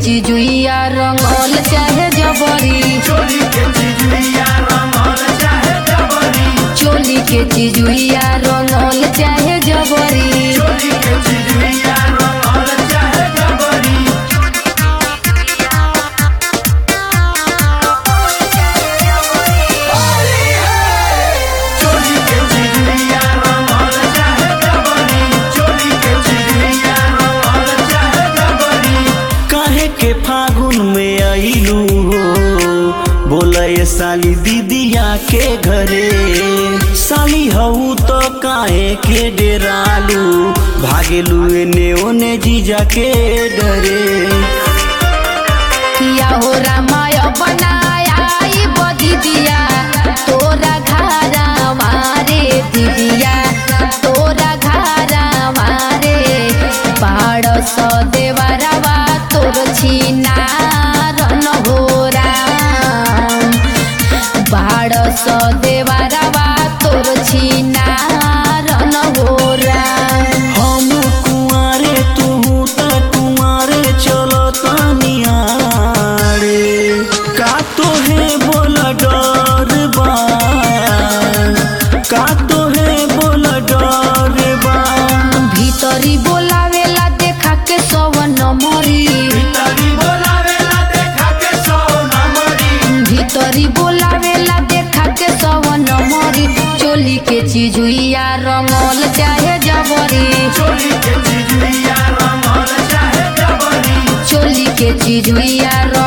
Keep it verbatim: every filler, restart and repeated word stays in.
चिजुइया रंगल चाहे जबरी, चोली के चिजुइया रंगल चाहे जबरी, चोली के चिजुइया रंगल चाहे जबरी। चोली के चिजुइया रंगल चाहे जबरी। चोली के चिजुइया रंगल चाहे जबरी, चोली के चिजुइया रंगल चाहे जबरी। काहे के फागुन में आइलू हो, बोला ये साली दीदिया के घरे। साली हऊ तो काहे के डेरालू, भागेलू एने ओने जीजा के डरे। किया हो रामाय बनाया ई बदीदिया, तोरा घरा मारे दीदिया, तोरा घरा मारे। बाड़ स देवरवा तोर छीना रन हो राम, बाड़ स देवरवा तोर छीना रन हो राम। हम कुंवारे तू त कुंवारे चलो तनियारे, का तोहे बोला डर बा, का तोहे बोला डर बा। भीतरी बोलावेला देखा के सवन मरी, भीतरी बोलावेला देखा के सौ नंबरी, भीतरी बोलावेला देखा के सवन मरी। चोली के चिजुइया रंगल चाहे जबरी, चोली के चिजुइया रंगल चाहे जबरी, चोली के चिजुइया